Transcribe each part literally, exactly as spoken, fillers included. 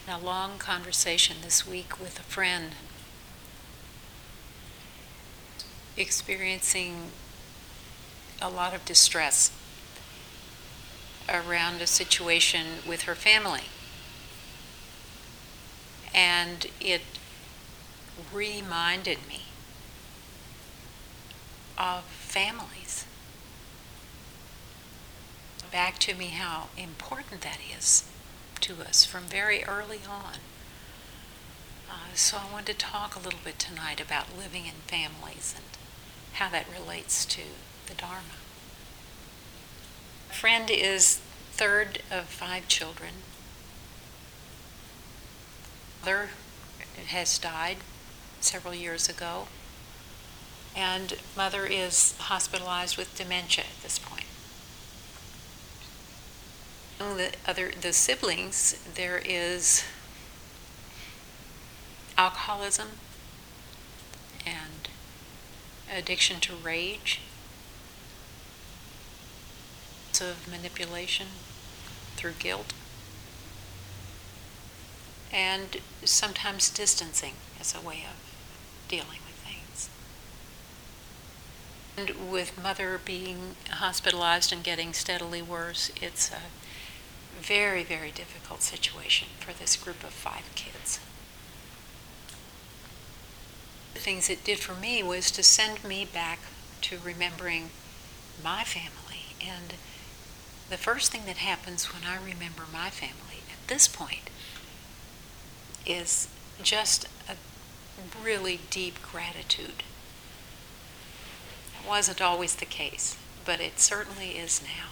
A long conversation this week with a friend experiencing a lot of distress around a situation with her family. And it reminded me of families. Back to me how important that is to us from very early on. Uh, so I wanted to talk a little bit tonight about living in families and how that relates to the Dharma. A friend is third of five children. Mother has died several years ago, and mother is hospitalized with dementia at this point. Among the other the siblings, there is alcoholism and addiction to rage, of manipulation through guilt, and sometimes distancing as a way of dealing with things. And with mother being hospitalized and getting steadily worse, it's a very, very difficult situation for this group of five kids. The things it did for me was to send me back to remembering my family. And the first thing that happens when I remember my family at this point is just a really deep gratitude. It wasn't always the case, but it certainly is now,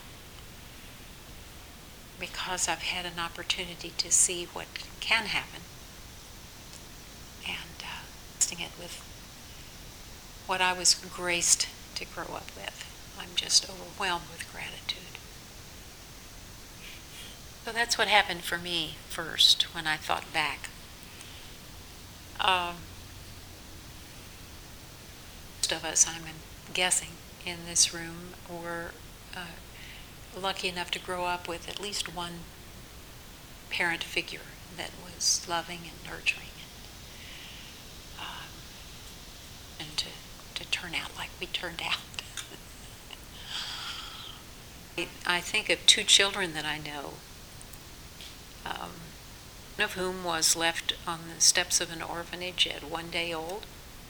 because I've had an opportunity to see what can happen and uh, testing it with what I was graced to grow up with. I'm just overwhelmed with gratitude. So that's what happened for me first when I thought back. Um, most of us, I'm guessing, in this room were uh, lucky enough to grow up with at least one parent figure that was loving and nurturing and, um, and to, to turn out like we turned out. I think of two children that I know, um, one of whom was left on the steps of an orphanage at one day old.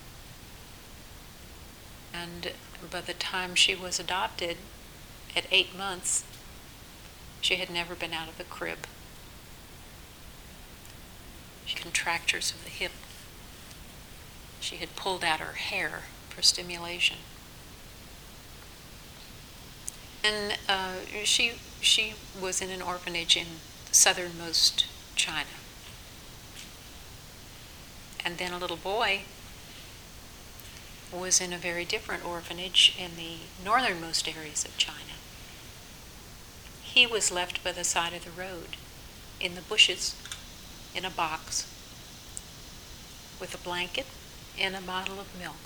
And by the time she was adopted, at eight months, she had never been out of the crib. She had contractures of the hip. She had pulled out her hair for stimulation. And uh, she she was in an orphanage in southernmost China. And then a little boy was in a very different orphanage in the northernmost areas of China. He was left by the side of the road, in the bushes, in a box, with a blanket and a bottle of milk.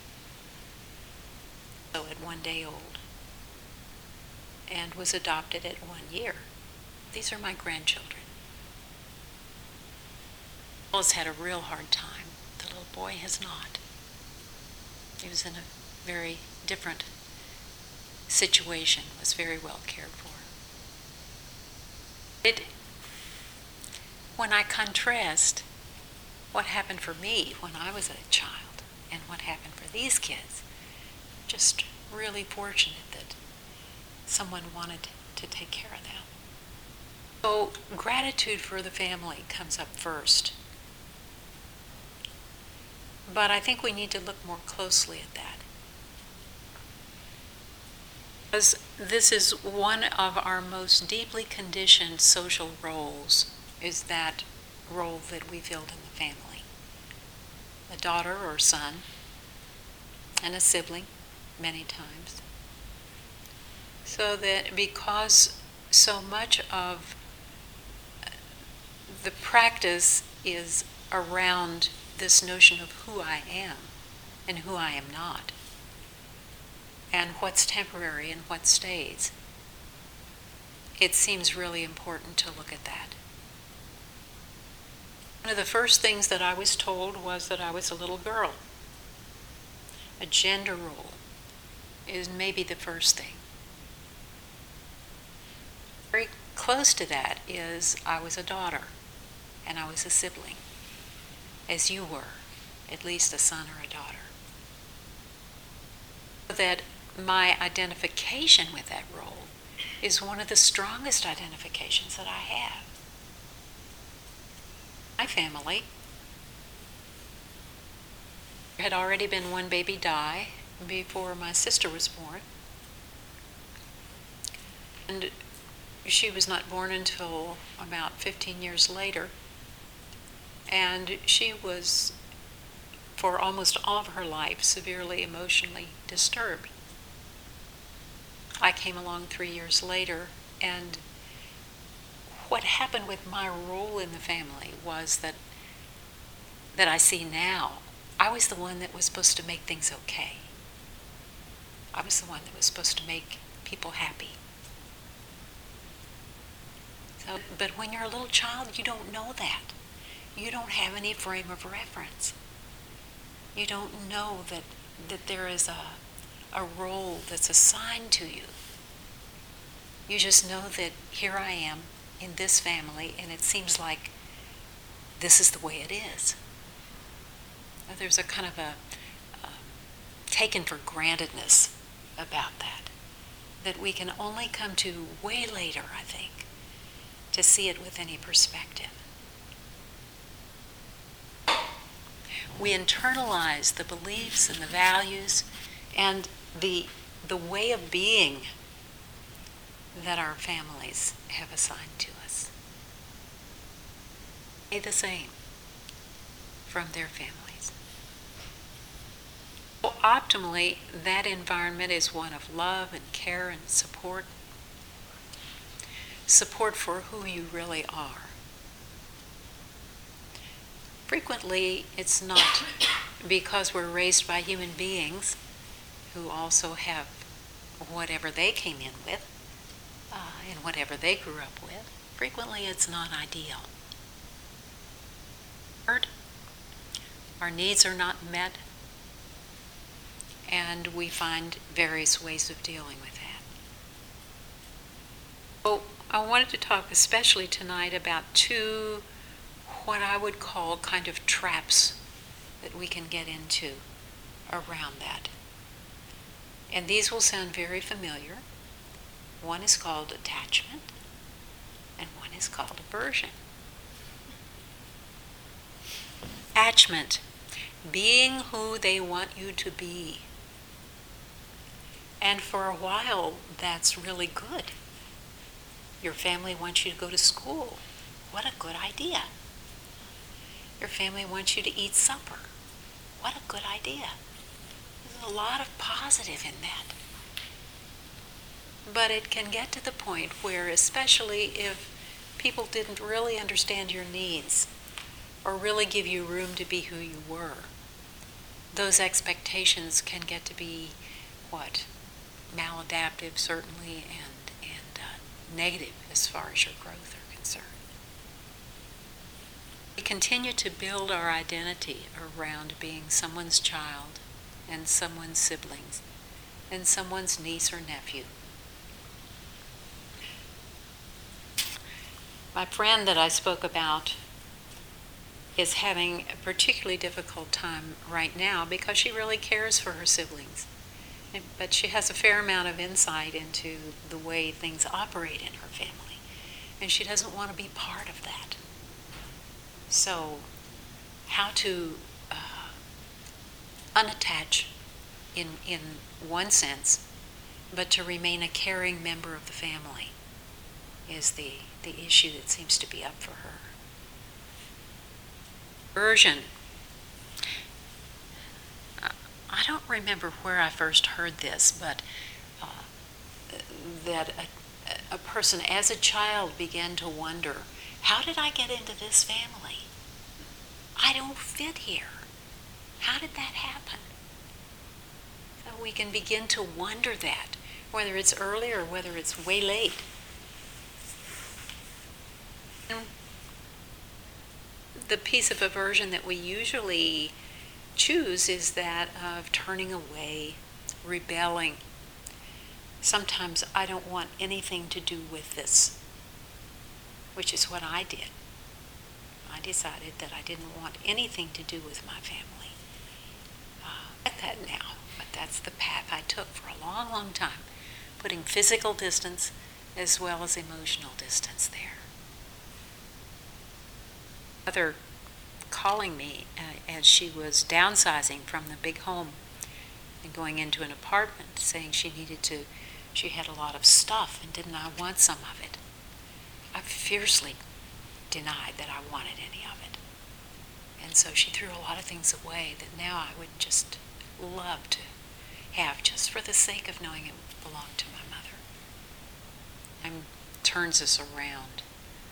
So at one day old, and was adopted at one year. These are my grandchildren. Has had a real hard time. The little boy has not. He was in a very different situation, was very well cared for. It, when I contrast what happened for me when I was a child and what happened for these kids, just really fortunate that someone wanted to take care of them. So gratitude for the family comes up first. But I think we need to look more closely at that. Because this is one of our most deeply conditioned social roles, is that role that we filled in the family. A daughter or son, and a sibling, many times. So that because so much of the practice is around this notion of who I am and who I am not, and what's temporary and what stays, it seems really important to look at that. One of the first things that I was told was that I was a little girl. A gender role is maybe the first thing. Very close to that is I was a daughter and I was a sibling, as you were, at least a son or a daughter. That my identification with that role is one of the strongest identifications that I have. My family had already been one baby die before my sister was born. And she was not born until about fifteen years later. And she was, for almost all of her life, severely emotionally disturbed. I came along three years later, and what happened with my role in the family was that that I see now, I was the one that was supposed to make things okay. I was the one that was supposed to make people happy. So, but when you're a little child, you don't know that. You don't have any frame of reference. You don't know that that there is a a role that's assigned to you. You just know that here I am in this family, and it seems like this is the way it is. There's a kind of a, a taken for grantedness about that, that we can only come to way later, I think, to see it with any perspective. We internalize the beliefs and the values and the the way of being that our families have assigned to us. They the same from their families. So optimally, that environment is one of love and care and support. Support for who you really are. Frequently, it's not because we're raised by human beings who also have whatever they came in with uh, and whatever they grew up with. Frequently, it's not ideal. Our needs are not met, and we find various ways of dealing with that. So I wanted to talk especially tonight about two, what I would call kind of traps that we can get into around that. And these will sound very familiar. One is called attachment, and one is called aversion. Attachment, being who they want you to be. And for a while, that's really good. Your family wants you to go to school. What a good idea. Your family wants you to eat supper. What a good idea. There's a lot of positive in that. But it can get to the point where, especially if people didn't really understand your needs or really give you room to be who you were, those expectations can get to be, what, maladaptive certainly, and, and uh, negative as far as your growth are concerned. We continue to build our identity around being someone's child and someone's siblings and someone's niece or nephew. My friend that I spoke about is having a particularly difficult time right now because she really cares for her siblings. But she has a fair amount of insight into the way things operate in her family, and she doesn't want to be part of that. So, how to uh, unattach in, in one sense, but to remain a caring member of the family is the, the issue that seems to be up for her. Aversion. I don't remember where I first heard this, but uh, that a, a person as a child began to wonder, how did I get into this family? I don't fit here. How did that happen? So we can begin to wonder that, whether it's early or whether it's way late. And the piece of aversion that we usually choose is that of turning away, rebelling. Sometimes I don't want anything to do with this, which is what I did. I decided that I didn't want anything to do with my family. Uh, I get that now, but that's the path I took for a long, long time, putting physical distance as well as emotional distance there. Mother calling me uh, as she was downsizing from the big home and going into an apartment, saying she needed to, she had a lot of stuff and didn't I want some of it. I fiercely denied that I wanted any of it. And so she threw a lot of things away that now I would just love to have, just for the sake of knowing it belonged to my mother. And turns us around.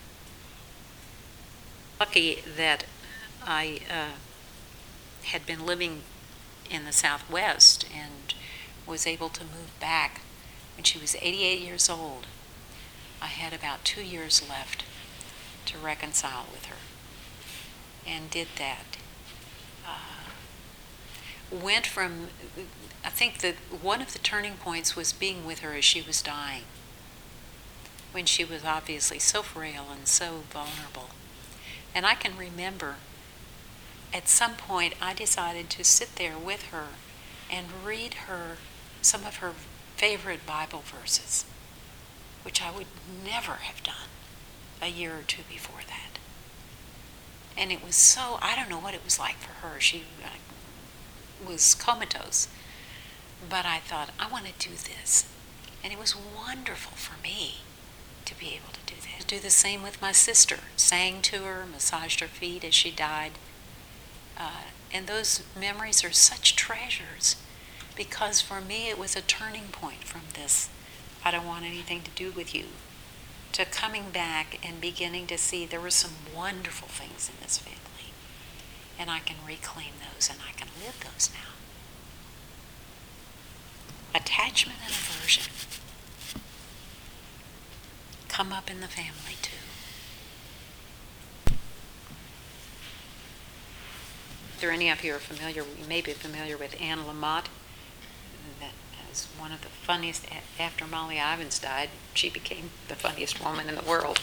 Lucky that I uh, had been living in the Southwest and was able to move back when she was eighty-eight years old. I had about two years left to reconcile with her, and did that. Uh, went from, I think that one of the turning points was being with her as she was dying, when she was obviously so frail and so vulnerable. And I can remember at some point I decided to sit there with her and read her some of her favorite Bible verses, which I would never have done a year or two before that. And it was so, I don't know what it was like for her. She uh, was comatose. But I thought, I want to do this. And it was wonderful for me to be able to do that. Do the same with my sister. Sang to her, massaged her feet as she died. Uh, and those memories are such treasures, because for me it was a turning point from this, I don't want anything to do with you, to coming back and beginning to see there were some wonderful things in this family. And I can reclaim those and I can live those now. Attachment and aversion come up in the family too. If there any of you are familiar, you may be familiar with Anne Lamott. That is one of the funniest. After Molly Ivins died, she became the funniest woman in the world.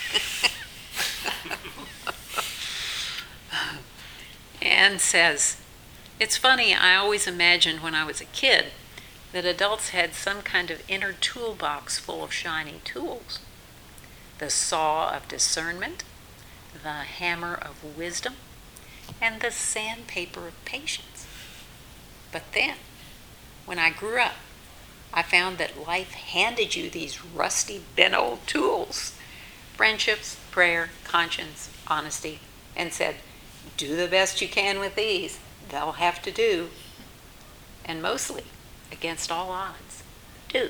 Anne says, "It's funny, I always imagined when I was a kid that adults had some kind of inner toolbox full of shiny tools. The saw of discernment, the hammer of wisdom, and the sandpaper of patience. But then, when I grew up, I found that life handed you these rusty, bent old tools, friendships, prayer, conscience, honesty, and said, do the best you can with these. They'll have to do. And mostly, against all odds, do."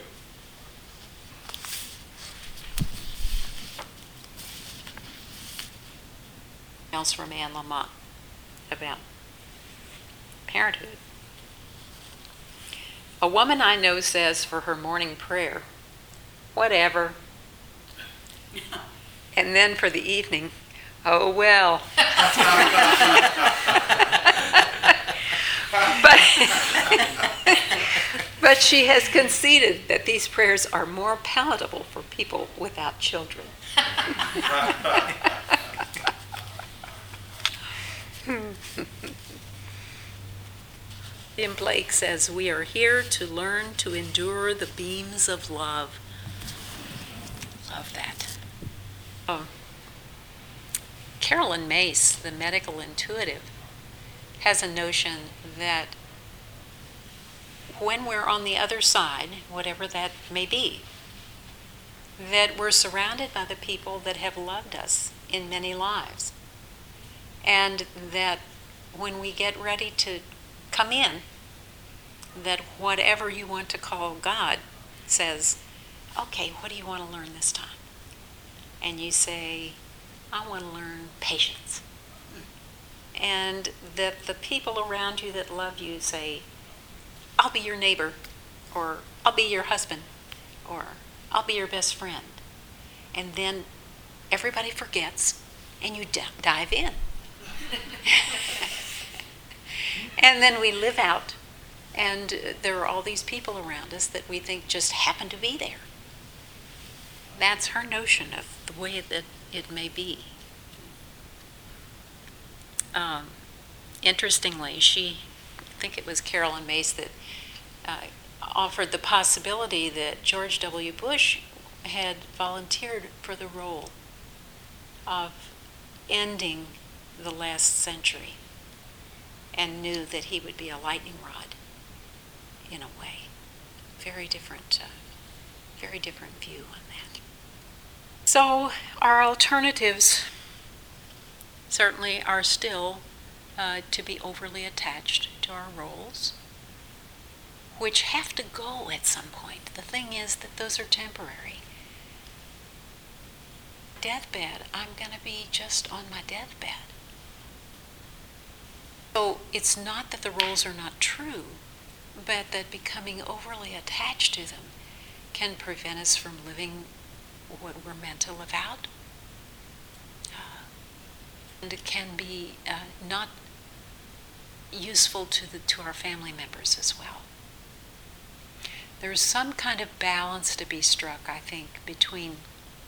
Else from Anne Lamott about parenthood. "A woman I know says for her morning prayer, 'Whatever.' And then for the evening, 'Oh well.' but, but she has conceded that these prayers are more palatable for people without children." Jim Blake says, "We are here to learn to endure the beams of love." Love that. Um, Carolyn Mace, the medical intuitive, has a notion that when we're on the other side, whatever that may be, that we're surrounded by the people that have loved us in many lives. And that when we get ready to come in, that whatever you want to call God says, "Okay, what do you want to learn this time?" And you say, "I want to learn patience." And that the people around you that love you say, "I'll be your neighbor," or "I'll be your husband," or "I'll be your best friend." And then everybody forgets and you d- dive in. And then we live out, and uh, there are all these people around us that we think just happen to be there. That's her notion of the way that it may be. Um, interestingly, she, I think it was Carolyn Mace that uh, offered the possibility that George W. Bush had volunteered for the role of ending the last century and knew that he would be a lightning rod in a way. Very different, uh, very different view on that. So our alternatives certainly are still uh, to be overly attached to our roles, which have to go at some point. The thing is that those are temporary. Deathbed, I'm going to be just on my deathbed. So it's not that the roles are not true, but that becoming overly attached to them can prevent us from living what we're meant to live out. Uh, and it can be uh, not useful to the to our family members as well. There's some kind of balance to be struck, I think, between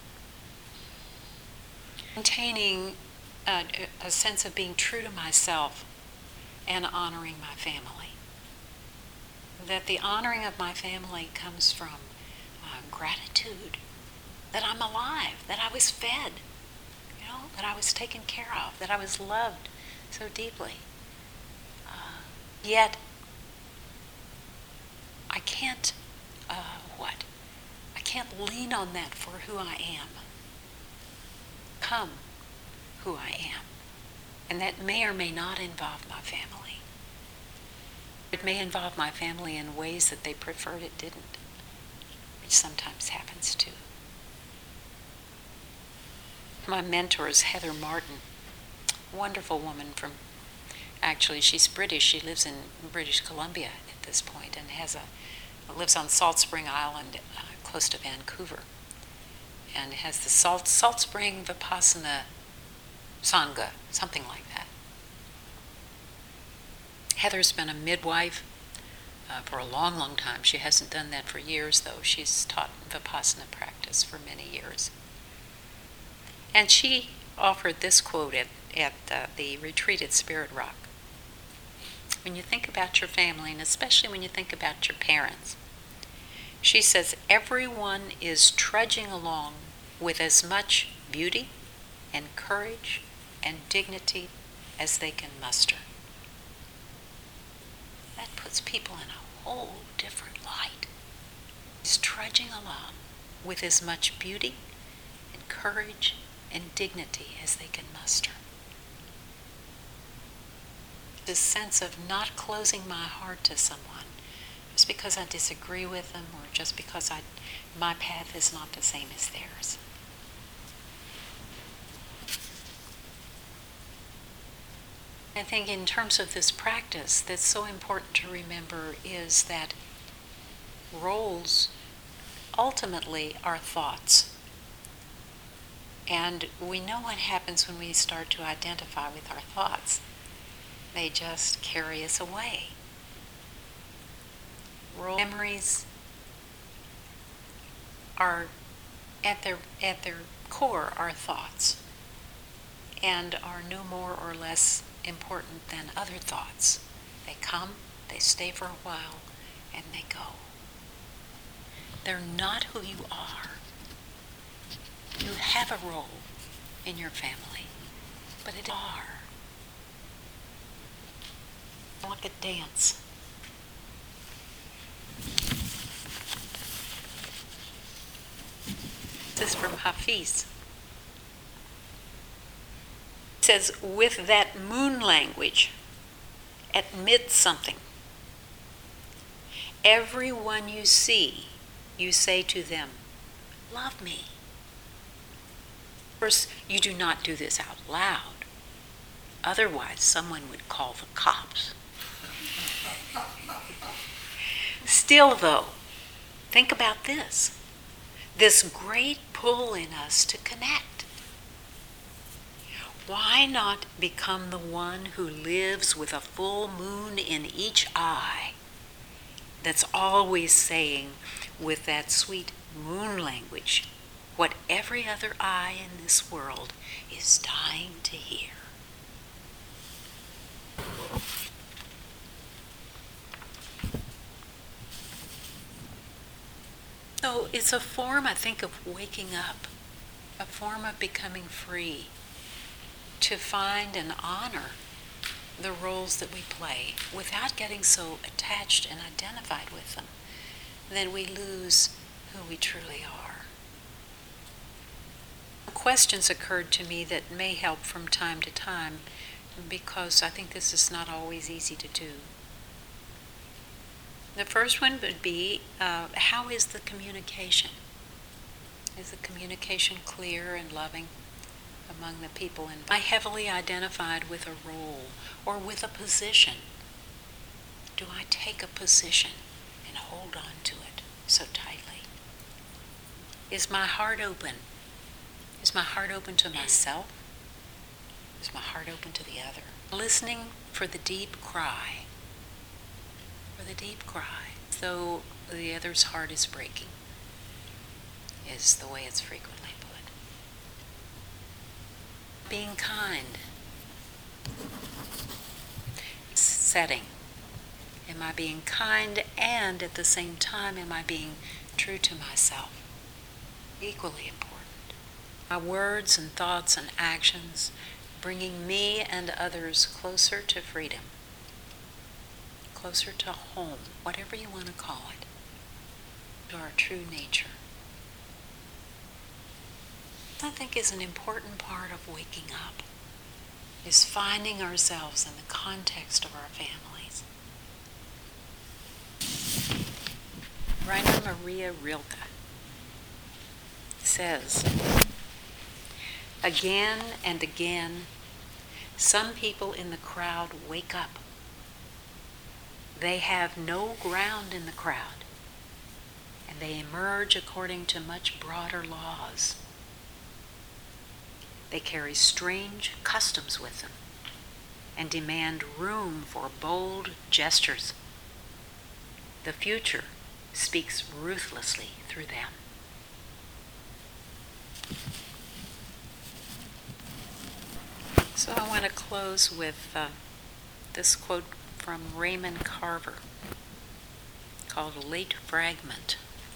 maintaining a, a sense of being true to myself and honoring my family. That the honoring of my family comes from uh, gratitude, that I'm alive, that I was fed, you know, that I was taken care of, that I was loved so deeply. Uh, yet, I can't, uh, what? I can't lean on that for who I am. Come who I am. And that may or may not involve my family. It may involve my family in ways that they preferred it didn't, which sometimes happens too. My mentor is Heather Martin, wonderful woman from, actually she's British, she lives in British Columbia at this point and has a, lives on Salt Spring Island uh, close to Vancouver, and has the Salt, Salt Spring Vipassana Sangha, something like that. Heather's been a midwife uh, for a long, long time. She hasn't done that for years, though. She's taught Vipassana practice for many years. And she offered this quote at, at uh, the retreat at Spirit Rock. When you think about your family, and especially when you think about your parents, she says, everyone is trudging along with as much beauty and courage and dignity as they can muster. That puts people in a whole different light. Is trudging along with as much beauty and courage and dignity as they can muster. This sense of not closing my heart to someone just because I disagree with them or just because I, my path is not the same as theirs. I think in terms of this practice, that's so important to remember is that roles ultimately are thoughts. And we know what happens when we start to identify with our thoughts. They just carry us away. Role memories are at their at their core are thoughts, and are no more or less important than other thoughts. They come, they stay for a while, and they go. They're not who you are. You have a role in your family, but it are. Like a dance. This is from Hafiz. It says, with that moon language, admit something. Everyone you see, you say to them, love me. Of course, you do not do this out loud. Otherwise, someone would call the cops. Still, though, think about this. This great pull in us to connect. Why not become the one who lives with a full moon in each eye, that's always saying with that sweet moon language what every other eye in this world is dying to hear? So it's a form, I think, of waking up, a form of becoming free, to find and honor the roles that we play without getting so attached and identified with them. Then we lose who we truly are. Questions occurred to me that may help from time to time, because I think this is not always easy to do. The first one would be, uh, how is the communication? Is the communication clear and loving among the people? And am I heavily identified with a role or with a position? Do I take a position and hold on to it so tightly? Is my heart open? Is my heart open to myself? Is my heart open to the other? Listening for the deep cry. For the deep cry, though the other's heart is breaking, is the way it's frequently put. Being kind. Setting. Am I being kind, and at the same time am I being true to myself? Equally important. My words and thoughts and actions bringing me and others closer to freedom, closer to home, whatever you want to call it, to our true nature. I think is an important part of waking up, is finding ourselves in the context of our families. Rainer Maria Rilke says, again and again, some people in the crowd wake up. They have no ground in the crowd, and they emerge according to much broader laws. They carry strange customs with them and demand room for bold gestures. The future speaks ruthlessly through them. So I want to close with uh, this quote from Raymond Carver called A Late Fragment.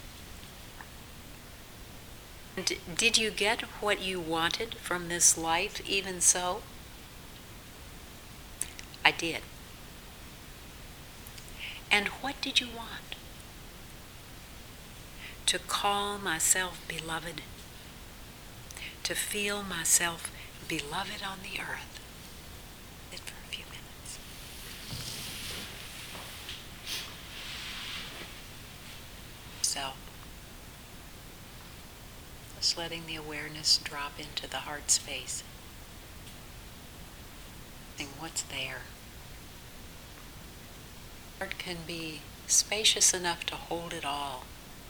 D- did you get what you wanted from this life even so? I did. And what did you want? To call myself beloved, to feel myself beloved on the earth. It for a few minutes. Self. Just letting the awareness drop into the heart space. Seeing what's there. Heart can be spacious enough to hold it all.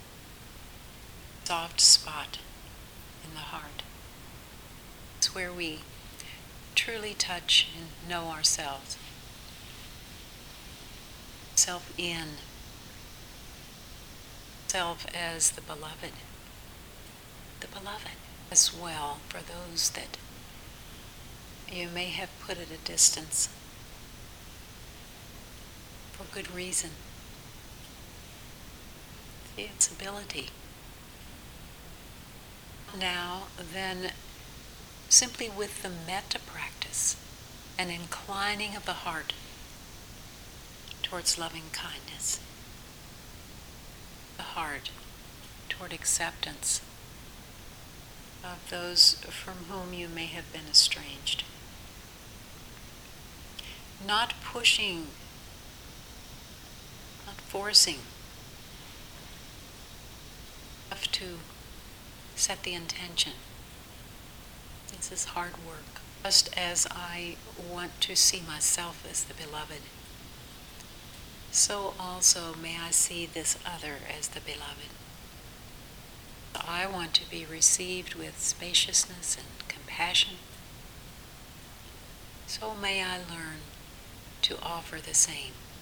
Soft spot in the heart. It's where we truly touch and know ourselves. Self in. Self as the beloved. The beloved as well, for those that you may have put at a distance for good reason. See its ability. Now, then, simply with the metta practice, an inclining of the heart towards loving kindness, the heart toward acceptance of those from whom you may have been estranged. Not pushing, not forcing, have to set the intention. This is hard work. Just as I want to see myself as the beloved, so also may I see this other as the beloved. I want to be received with spaciousness and compassion. so may I learn to offer the same.